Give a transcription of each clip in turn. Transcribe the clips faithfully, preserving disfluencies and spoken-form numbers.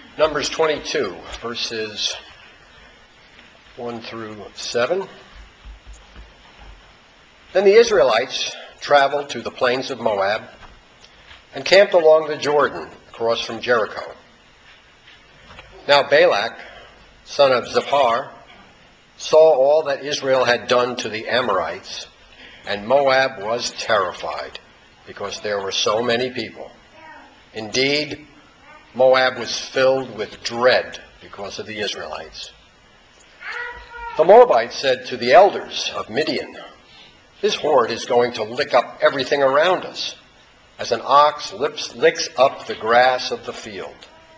Numbers twenty-two, verses one through seven. Then the Israelites traveled to the plains of Moab and camped along the Jordan across from Jericho. Now Balak, son of Zippor, saw all that Israel had done to the Amorites, and Moab was terrified because there were so many people. Indeed, Moab was filled with dread because of the Israelites. The Moabites said to the elders of Midian, "This horde is going to lick up everything around us, as an ox lips, licks up the grass of the field."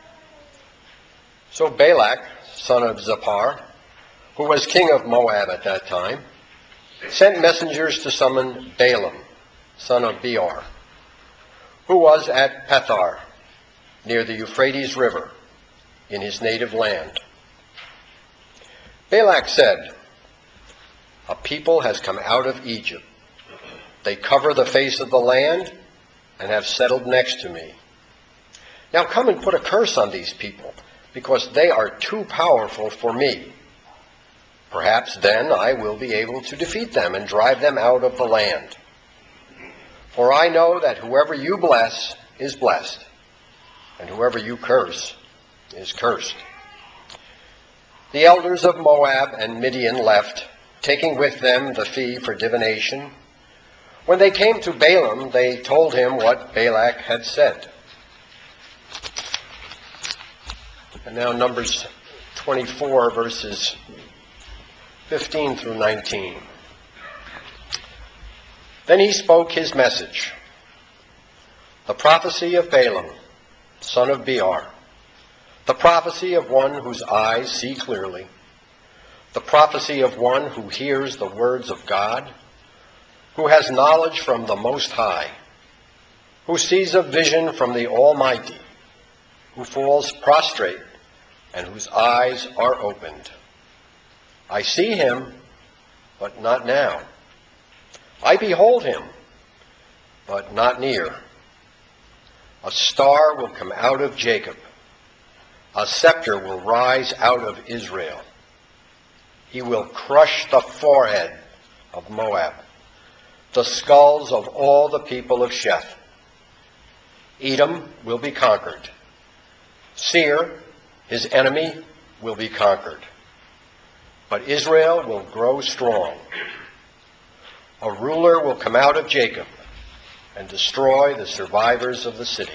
So Balak, son of Zippor, who was king of Moab at that time, sent messengers to summon Balaam, son of Beor, who was at Pethar, near the Euphrates River, in his native land. Balak said, "A people has come out of Egypt. They cover the face of the land and have settled next to me. Now come and put a curse on these people, because they are too powerful for me. Perhaps then I will be able to defeat them and drive them out of the land. For I know that whoever you bless is blessed, and whoever you curse is cursed." The elders of Moab and Midian left, taking with them the fee for divination. When they came to Balaam, they told him what Balak had said. And now Numbers twenty-four, verses fifteen through nineteen. Then he spoke his message, the prophecy of Balaam, son of Beor, the prophecy of one whose eyes see clearly, the prophecy of one who hears the words of God, who has knowledge from the Most High, who sees a vision from the Almighty, who falls prostrate and whose eyes are opened. I see him, but not now. I behold him, but not near. A star will come out of Jacob. A scepter will rise out of Israel. He will crush the forehead of Moab, the skulls of all the people of Sheth. Edom will be conquered. Seir, his enemy, will be conquered. But Israel will grow strong. A ruler will come out of Jacob and destroy the survivors of the city.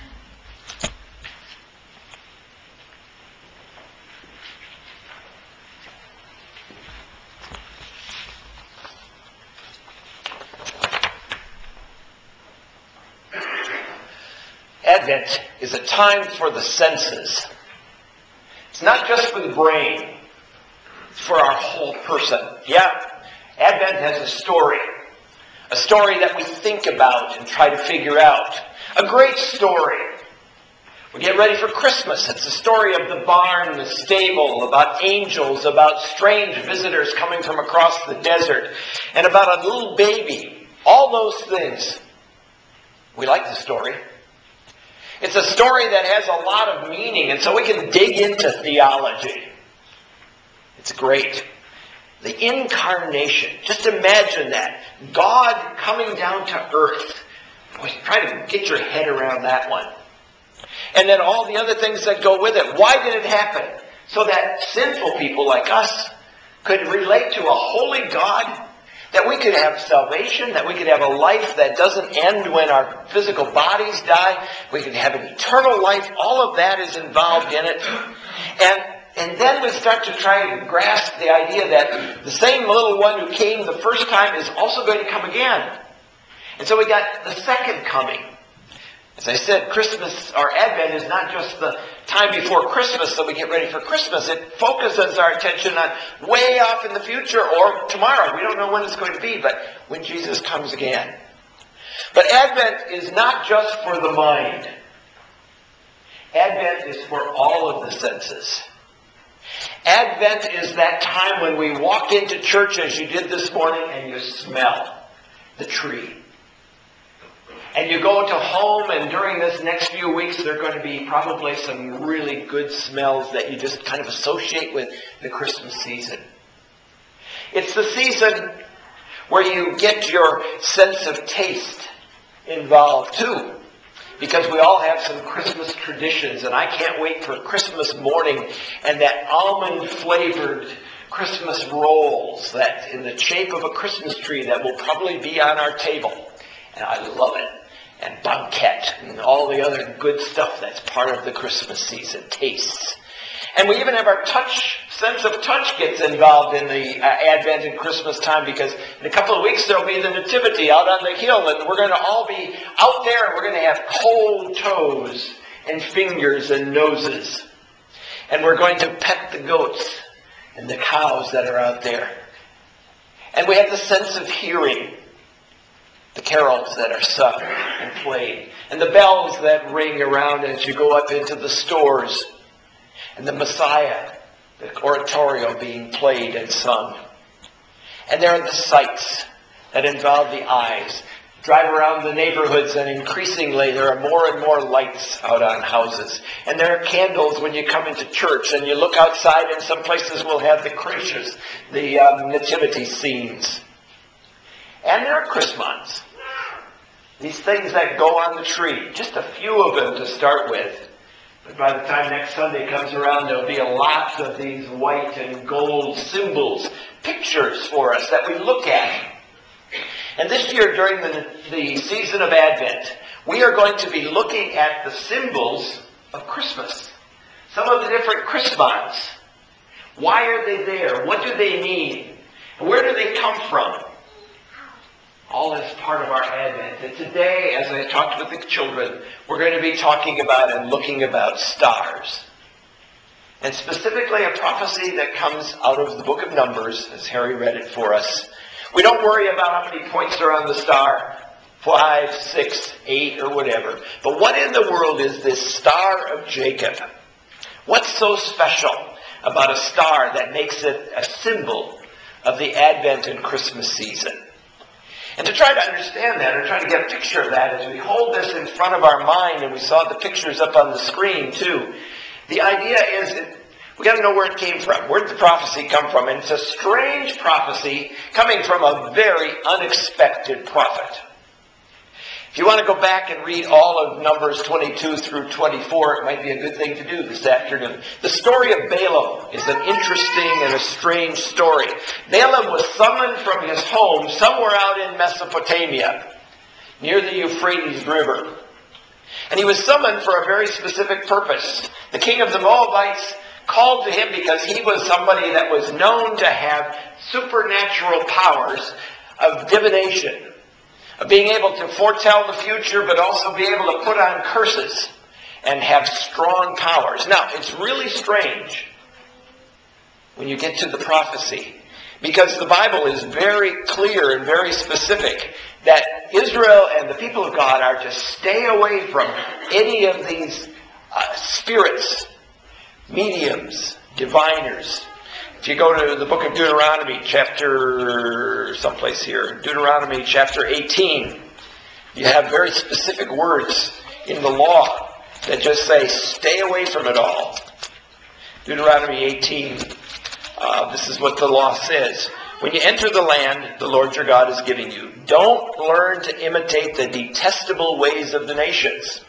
Advent is a time for the senses. It's not just for the brain. It's for our whole person. Yeah, Advent has a story. A story that we think about and try to figure out. A great story. We get ready for Christmas. It's the story of the barn, the stable, about angels, about strange visitors coming from across the desert, and about a little baby. All those things. We like the story. It's a story that has a lot of meaning, and so we can dig into theology. It's great. The incarnation. Just imagine that. God coming down to earth. Boy, try to get your head around that one. And then all the other things that go with it. Why did it happen? So that sinful people like us could relate to a holy God, that we could have salvation, that we could have a life that doesn't end when our physical bodies die. We could have an eternal life. All of that is involved in it. And And then we start to try to grasp the idea that the same little one who came the first time is also going to come again. And so we got the second coming. As I said, Christmas, or Advent, is not just the time before Christmas that we get ready for Christmas. It focuses our attention on way off in the future or tomorrow. We don't know when it's going to be, but when Jesus comes again. But Advent is not just for the mind. Advent is for all of the senses. Advent is that time when we walk into church as you did this morning and you smell the tree. And you go to home, and during this next few weeks, there are going to be probably some really good smells that you just kind of associate with the Christmas season. It's the season where you get your sense of taste involved too. Because we all have some Christmas traditions, and I can't wait for Christmas morning and that almond-flavored Christmas rolls that in the shape of a Christmas tree that will probably be on our table. And I love it. And banquet and all the other good stuff that's part of the Christmas season, tastes. And we even have our touch, sense of touch gets involved in the uh, Advent and Christmas time, because in a couple of weeks there'll be the Nativity out on the hill, and we're going to all be out there, and we're going to have cold toes and fingers and noses. And we're going to pet the goats and the cows that are out there. And we have the sense of hearing the carols that are sung and played, and the bells that ring around as you go up into the stores. And the Messiah, the oratorio being played and sung. And there are the sights that involve the eyes. Drive around the neighborhoods, and increasingly there are more and more lights out on houses. And there are candles when you come into church, and you look outside, and some places will have the creches, the um, nativity scenes. And there are chrismons. These things that go on the tree. Just a few of them to start with. But by the time next Sunday comes around, there'll be a lot of these white and gold symbols, pictures for us that we look at. And this year, during the, the season of Advent, we are going to be looking at the symbols of Christmas. Some of the different chrismons. Why are they there? What do they mean? And where do they come from? All is part of our Advent. And today, as I talked with the children, we're going to be talking about and looking about stars. And specifically a prophecy that comes out of the book of Numbers, as Harry read it for us. We don't worry about how many points are on the star, five, six, eight, or whatever. But what in the world is this Star of Jacob? What's so special about a star that makes it a symbol of the Advent and Christmas season? And to try to understand that, or try to get a picture of that, as we hold this in front of our mind, and we saw the pictures up on the screen too, the idea is that we got to know where it came from. Where did the prophecy come from? And it's a strange prophecy coming from a very unexpected prophet. If you want to go back and read all of Numbers twenty-two through twenty-four, it might be a good thing to do this afternoon. The story of Balaam is an interesting and a strange story. Balaam was summoned from his home somewhere out in Mesopotamia, near the Euphrates River. And he was summoned for a very specific purpose. The king of the Moabites called to him because he was somebody that was known to have supernatural powers of divination, of being able to foretell the future, but also be able to put on curses and have strong powers. Now, it's really strange when you get to the prophecy, because the Bible is very clear and very specific that Israel and the people of God are to stay away from any of these uh, spirits, mediums, diviners. If you go to the book of Deuteronomy, chapter, someplace here, Deuteronomy chapter eighteen, you have very specific words in the law that just say, stay away from it all. Deuteronomy eighteen, uh, this is what the law says. When you enter the land the Lord your God is giving you, don't learn to imitate the detestable ways of the nations.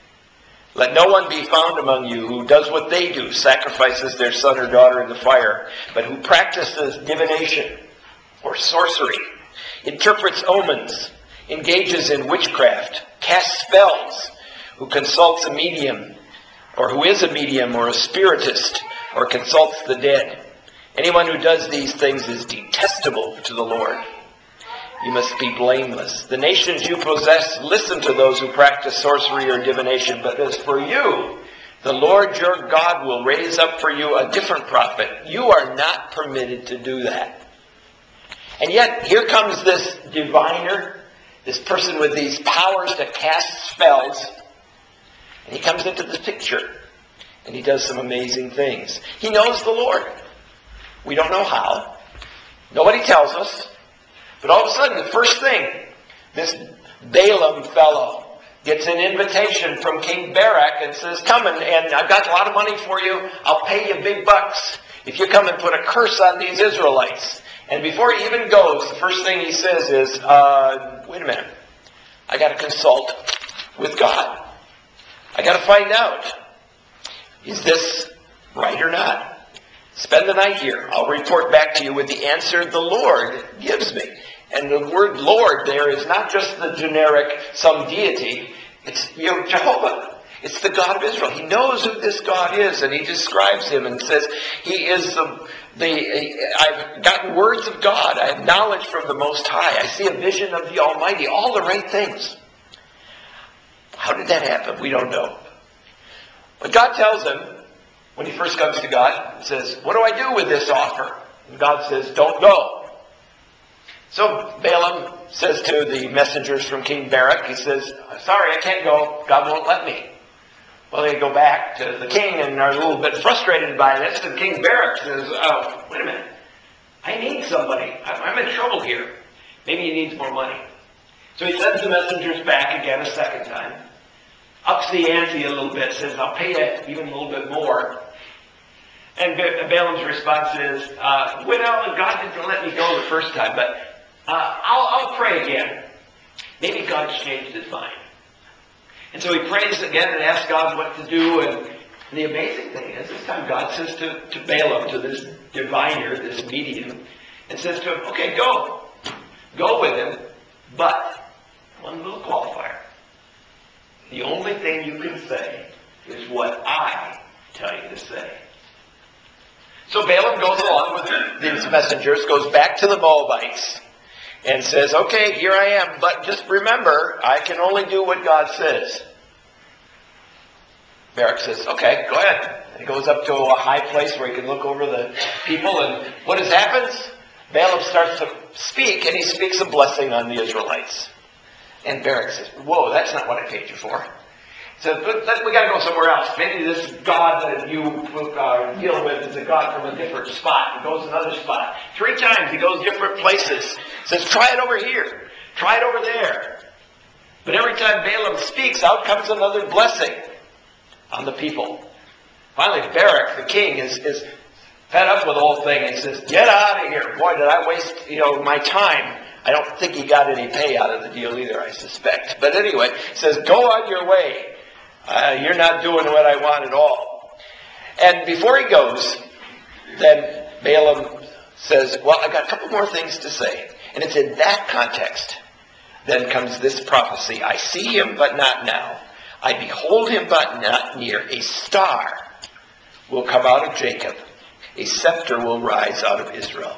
Let no one be found among you who does what they do, sacrifices their son or daughter in the fire, but who practices divination or sorcery, interprets omens, engages in witchcraft, casts spells, who consults a medium, or who is a medium or a spiritist, or consults the dead. Anyone who does these things is detestable to the Lord. You must be blameless. The nations you possess, listen to those who practice sorcery or divination. But as for you, the Lord your God will raise up for you a different prophet. You are not permitted to do that. And yet, here comes this diviner, this person with these powers to cast spells. And he comes into the picture. And he does some amazing things. He knows the Lord. We don't know how. Nobody tells us. But all of a sudden, the first thing, this Balaam fellow gets an invitation from King Barak and says, come and, and I've got a lot of money for you. I'll pay you big bucks if you come and put a curse on these Israelites. And before he even goes, the first thing he says is, uh, wait a minute. I got to consult with God. I got to find out, is this right or not? Spend the night here. I'll report back to you with the answer the Lord gives me. And the word Lord there is not just the generic some deity. It's, you know, Jehovah. It's the God of Israel. He knows who this God is, and he describes him and says, he is the, the, I've gotten words of God. I have knowledge from the Most High. I see a vision of the Almighty. All the right things. How did that happen? We don't know. But God tells him, when he first comes to God, he says, what do I do with this offer? And God says, don't go. So Balaam says to the messengers from King Barak, he says, sorry, I can't go. God won't let me. Well, they go back to the king and are a little bit frustrated by this. And King Barak says, oh, wait a minute. I need somebody. I'm in trouble here. Maybe he needs more money. So he sends the messengers back again a second time. Ups the ante a little bit. Says, I'll pay you even a little bit more. And Balaam's response is, uh, well, God didn't let me go the first time, but uh, I'll, I'll pray again. Maybe God's changed his mind. And so he prays again and asks God what to do. And the amazing thing is, this time God says to, to Balaam, to this diviner, this medium, and says to him, okay, go. Go with him, but one little qualifier. The only thing you can say is what I tell you to say. So Balaam goes along with these messengers, goes back to the Moabites, and says, okay, here I am, but just remember, I can only do what God says. Barak says, okay, go ahead. And he goes up to a high place where he can look over the people, and what has happened? Balaam starts to speak, and he speaks a blessing on the Israelites. And Barak says, whoa, that's not what I paid you for. He says, we got to go somewhere else. Maybe this God that you uh, deal with is a God from a different spot. He goes another spot. Three times he goes different places. He says, try it over here. Try it over there. But every time Balaam speaks, out comes another blessing on the people. Finally, Barak, the king, is, is fed up with the whole thing and says, get out of here. Boy, did I waste, you know, my time. I don't think he got any pay out of the deal either, I suspect. But anyway, he says, go on your way. Uh, you're not doing what I want at all. And before he goes, then Balaam says, well, I've got a couple more things to say. And it's in that context then comes this prophecy. I see him, but not now. I behold him, but not near. A star will come out of Jacob. A scepter will rise out of Israel.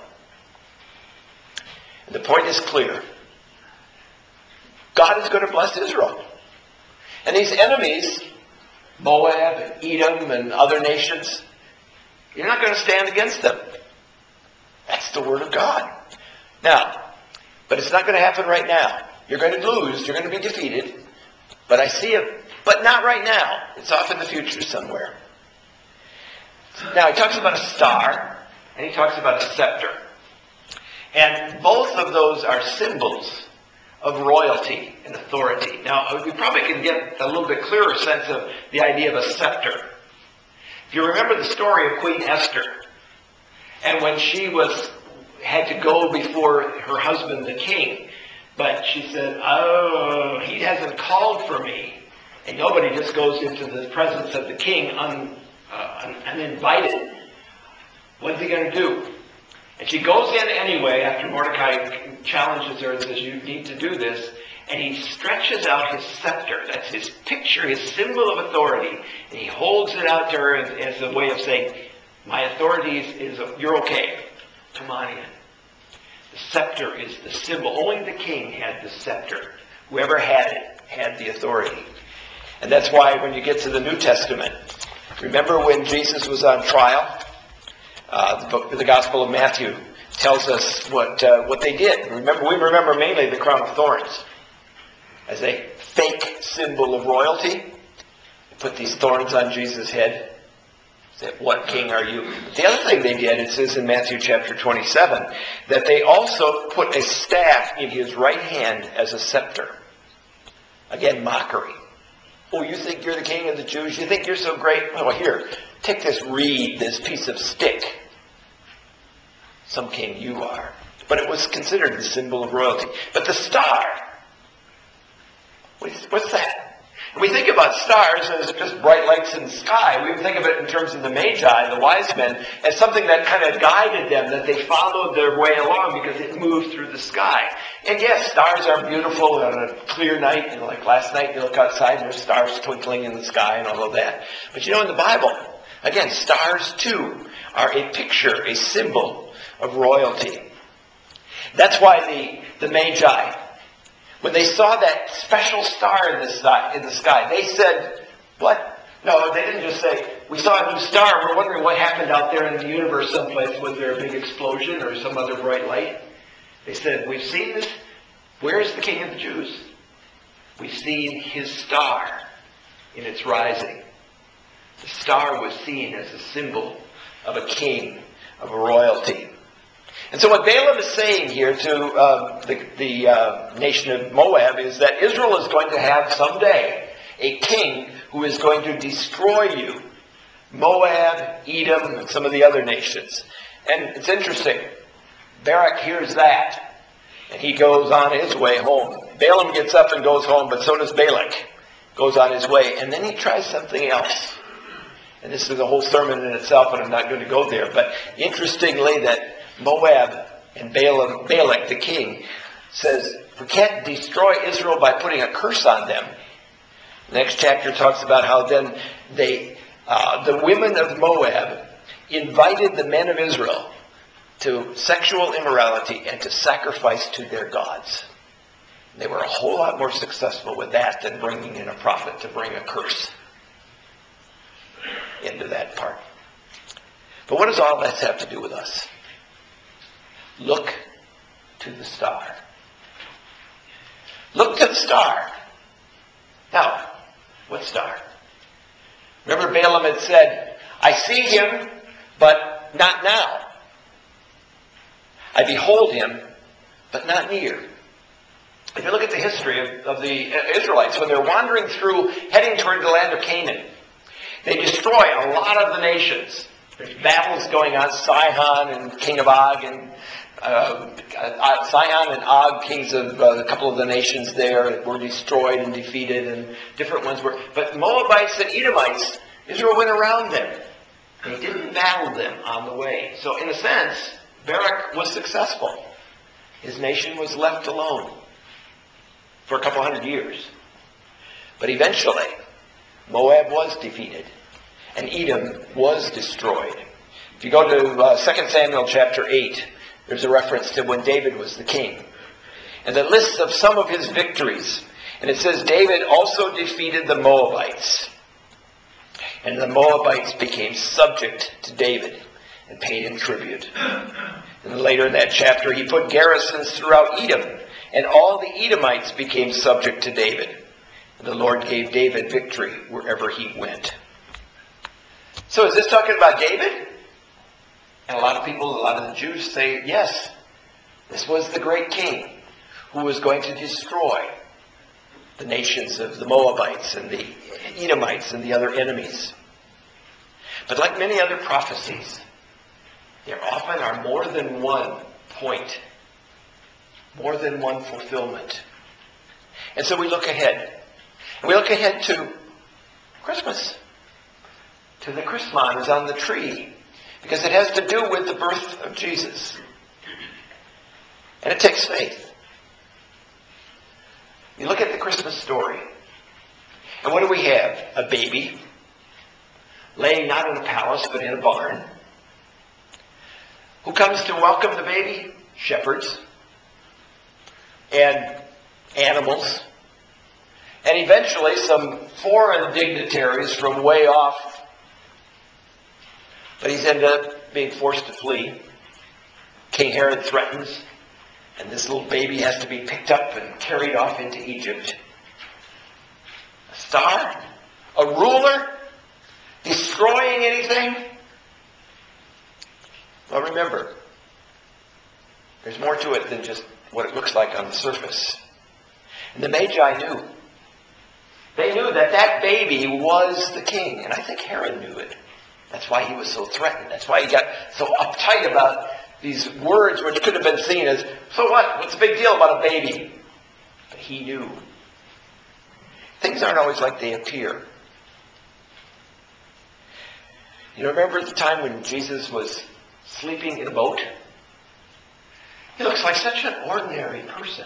And the point is clear. God is going to bless Israel. And these enemies, Moab and Edom and other nations, you're not going to stand against them. That's the word of God. Now, but it's not going to happen right now. You're going to lose. You're going to be defeated. But I see it. But not right now. It's off in the future somewhere. Now, he talks about a star, and he talks about a scepter. And both of those are symbols of royalty and authority. Now, we probably can get a little bit clearer sense of the idea of a scepter. If you remember the story of Queen Esther, and when she was had to go before her husband, the king, but she said, oh, he hasn't called for me. And nobody just goes into the presence of the king un, uh, uninvited. What's he going to do? And she goes in anyway after Mordecai challenges her and says, you need to do this. And he stretches out his scepter. That's his picture, his symbol of authority. And he holds it out to her as, as a way of saying, my authority is, is you're okay. Come on in. The scepter is the symbol. Only the king had the scepter. Whoever had it had the authority. And that's why when you get to the New Testament, remember when Jesus was on trial? Uh, the, book, the Gospel of Matthew tells us what uh, what they did. Remember, we remember mainly the crown of thorns as a fake symbol of royalty. They put these thorns on Jesus' head. Said, what king are you? But the other thing they did, it says in Matthew chapter twenty-seven, that they also put a staff in his right hand as a scepter. Again, mockery. Oh, you think you're the king of the Jews? You think you're so great? Well, here, take this reed, this piece of stick. Some king you are. But it was considered the symbol of royalty. But the star, what's that? When we think about stars as just bright lights in the sky, we think of it in terms of the Magi, the wise men, as something that kind of guided them, that they followed their way along because it moved through the sky. And yes, stars are beautiful on a clear night. You know, like last night, you look outside and there's stars twinkling in the sky and all of that. But you know, in the Bible, again, stars too are a picture, a symbol of royalty. That's why the, the Magi, when they saw that special star in the sky, in the sky, they said, what? No, they didn't just say, we saw a new star, we're wondering what happened out there in the universe someplace. Was there a big explosion or some other bright light? They said, we've seen this. Where is the King of the Jews? We've seen his star in its rising. The star was seen as a symbol of a king, of a royalty. And so what Balaam is saying here to uh, the, the uh, nation of Moab is that Israel is going to have someday a king who is going to destroy you. Moab, Edom, and some of the other nations. And it's interesting. Barak hears that, and he goes on his way home. Balaam gets up and goes home, but so does Balak. Goes on his way. And then he tries something else. And this is a whole sermon in itself, and I'm not going to go there. But interestingly, that Moab and Balaam, Balak, the king, says, we can't destroy Israel by putting a curse on them. The next chapter talks about how then they, uh, the women of Moab invited the men of Israel to sexual immorality and to sacrifice to their gods. They were a whole lot more successful with that than bringing in a prophet to bring a curse into that part. But what does all that have to do with us? Look to the star. Look to the star. Now, what star? Remember Balaam had said, I see him, but not now. I behold him, but not near. If you look at the history of, of the Israelites, when they're wandering through, heading toward the land of Canaan, they destroy a lot of the nations. There's battles going on, Sihon and king of Og, and uh, Sihon and Og, kings of uh, a couple of the nations there, were destroyed and defeated, and different ones were. But Moabites and Edomites, Israel went around them. They didn't battle them on the way. So in a sense, Barak was successful. His nation was left alone for a couple hundred years. But eventually, Moab was defeated, and Edom was destroyed. If you go to uh, Second Samuel chapter eight, there's a reference to when David was the king. And it lists of some of his victories. And it says, David also defeated the Moabites. And the Moabites became subject to David and paid him tribute. And later in that chapter, he put garrisons throughout Edom. And all the Edomites became subject to David. And the Lord gave David victory wherever he went. So is this talking about David? And a lot of people, a lot of the Jews say, yes, this was the great king who was going to destroy the nations of the Moabites and the Edomites and the other enemies. But like many other prophecies, there often are more than one point, more than one fulfillment. And so we look ahead. We look ahead to Christmas, to the Christmas on the tree, because it has to do with the birth of Jesus. And it takes faith. You look at the Christmas story, and what do we have? A baby laying not in a palace but in a barn. Who comes to welcome the baby? Shepherds and animals, and eventually some foreign dignitaries from way off. But he's ended up being forced to flee. King Herod threatens, and this little baby has to be picked up and carried off into Egypt. A star? A ruler? Destroying anything? Well, remember, there's more to it than just what it looks like on the surface. And the Magi knew. They knew that that baby was the king. And I think Herod knew it. That's why he was so threatened. That's why he got so uptight about these words, which could have been seen as, so what? What's the big deal about a baby? But he knew. Things aren't always like they appear. You remember the time when Jesus was sleeping in a boat? He looks like such an ordinary person.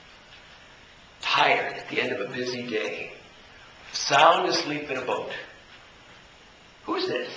Tired at the end of a busy day. Sound asleep in a boat. Who's this?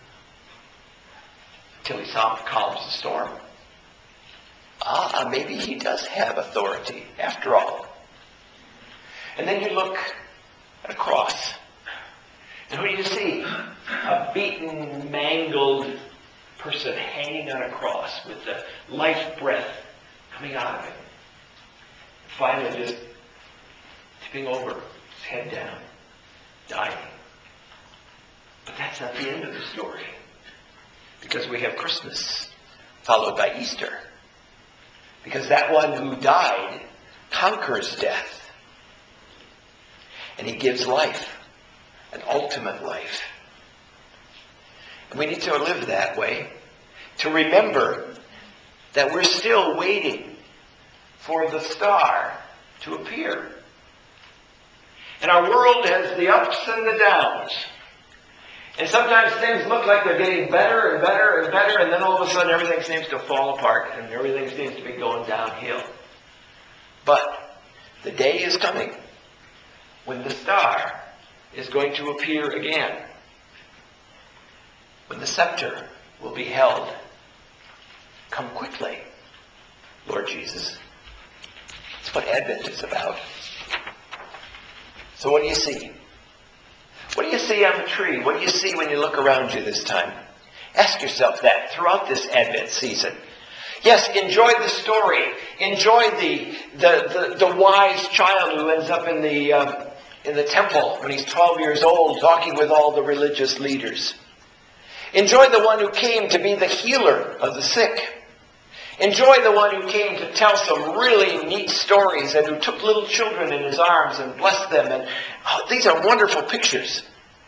Until he saw calms the storm. Ah, maybe he does have authority after all. And then you look at a cross. And who do you see? A beaten, mangled person hanging on a cross with the life breath coming out of it. Finally just tipping over, his head down, dying. But that's not the end of the story. Because we have Christmas, followed by Easter. Because that one who died conquers death. And he gives life, an ultimate life. And we need to live that way, to remember that we're still waiting for the star to appear. And our world has the ups and the downs. And sometimes things look like they're getting better and better and better, and then all of a sudden everything seems to fall apart and everything seems to be going downhill. But the day is coming when the star is going to appear again. When the scepter will be held. Come quickly, Lord Jesus. That's what Advent is about. So what do you see? What do you see on the tree? What do you see when you look around you this time? Ask yourself that throughout this Advent season. Yes, enjoy the story. Enjoy the the, the, the wise child who ends up in the um, in the temple when he's twelve years old, talking with all the religious leaders. Enjoy the one who came to be the healer of the sick. Enjoy the one who came to tell some really neat stories and who took little children in his arms and blessed them. And oh, these are wonderful pictures.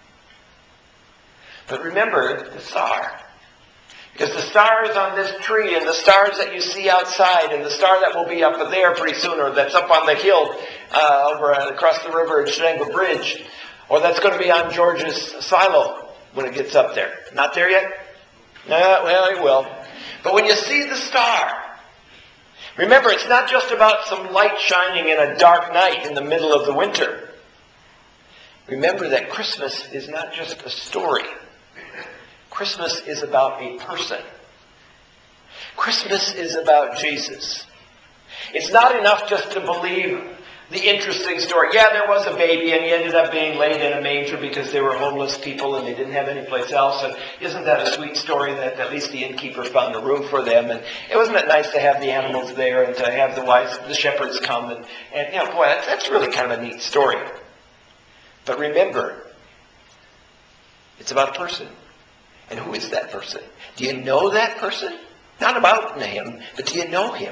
But remember the star. Because the stars on this tree and the stars that you see outside and the star that will be up there pretty soon, or that's up on the hill uh, over uh, across the river at Shenango Bridge, or that's going to be on George's silo when it gets up there. Not there yet? No, well, it will. But when you see the star, remember, it's not just about some light shining in a dark night in the middle of the winter. Remember that Christmas is not just a story. Christmas is about a person. Christmas is about Jesus. It's not enough just to believe the interesting story. Yeah, there was a baby and he ended up being laid in a manger because they were homeless people and they didn't have any place else. And isn't that a sweet story that at least the innkeeper found a room for them? And it wasn't it nice to have the animals there and to have the wise, the shepherds come and, and you know, boy, that's, that's really kind of a neat story. But remember, it's about a person. And who is that person? Do you know that person? Not about him, but do you know him?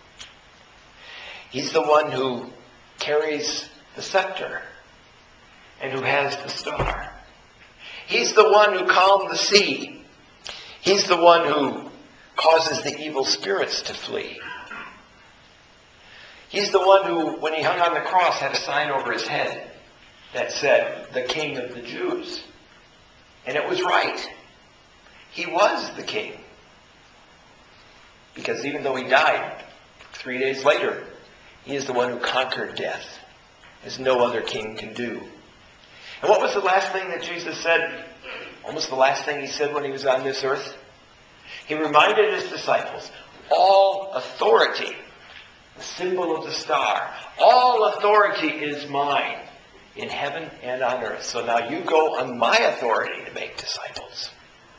He's the one who carries the scepter and who has the star. He's the one who calmed the sea. He's the one who causes the evil spirits to flee. He's the one who, when he hung on the cross, had a sign over his head that said, "The King of the Jews." And it was right. He was the king. Because even though he died three days later, he is the one who conquered death, as no other king can do. And what was the last thing that Jesus said? Almost the last thing he said when he was on this earth? He reminded his disciples, all authority, the symbol of the star, all authority is mine in heaven and on earth. So now you go on my authority to make disciples.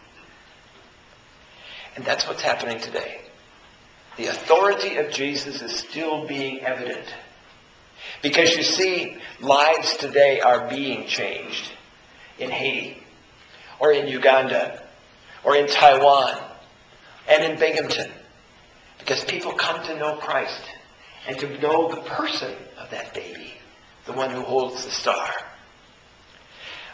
And that's what's happening today. The authority of Jesus is still being evident. Because you see, lives today are being changed in Haiti, or in Uganda, or in Taiwan, and in Binghamton. Because people come to know Christ and to know the person of that baby, the one who holds the star.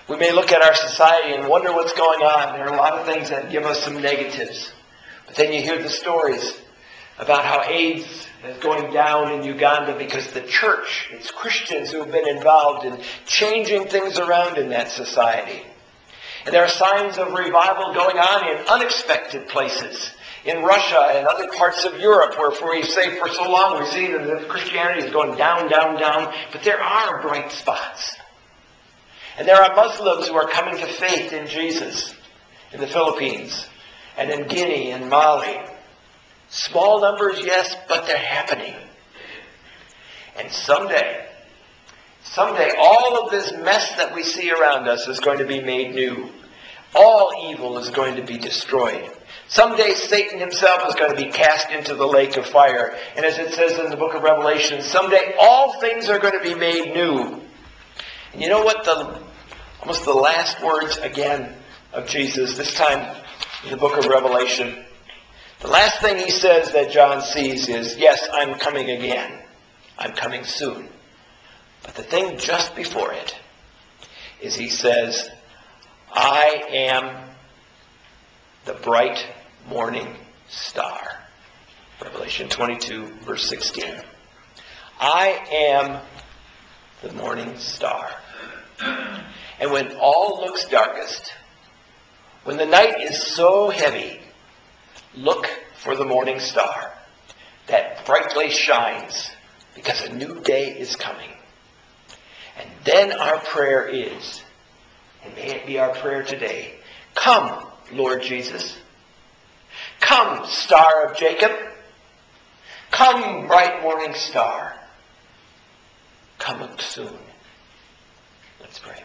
We may look at our society and wonder what's going on. There are a lot of things that give us some negatives. But then you hear the stories about how AIDS is going down in Uganda because the church, it's Christians who have been involved in changing things around in that society. And there are signs of revival going on in unexpected places. In Russia and other parts of Europe, where for we say for so long we've seen that Christianity is going down, down, down. But there are bright spots. And there are Muslims who are coming to faith in Jesus in the Philippines and in Guinea and Mali. Small numbers, yes, but they're happening. And someday, someday all of this mess that we see around us is going to be made new. All evil is going to be destroyed. Someday Satan himself is going to be cast into the lake of fire. And as it says in the book of Revelation, someday all things are going to be made new. And you know what? The almost the last words again of Jesus, this time in the book of Revelation. The last thing he says that John sees is, yes, I'm coming again. I'm coming soon. But the thing just before it is he says, I am the bright morning star. Revelation twenty-two, verse sixteen. I am the morning star. And when all looks darkest, when the night is so heavy, look for the morning star that brightly shines because a new day is coming. And then our prayer is, and may it be our prayer today, come, Lord Jesus. Come, Star of Jacob. Come, bright morning star. Come soon. Let's pray.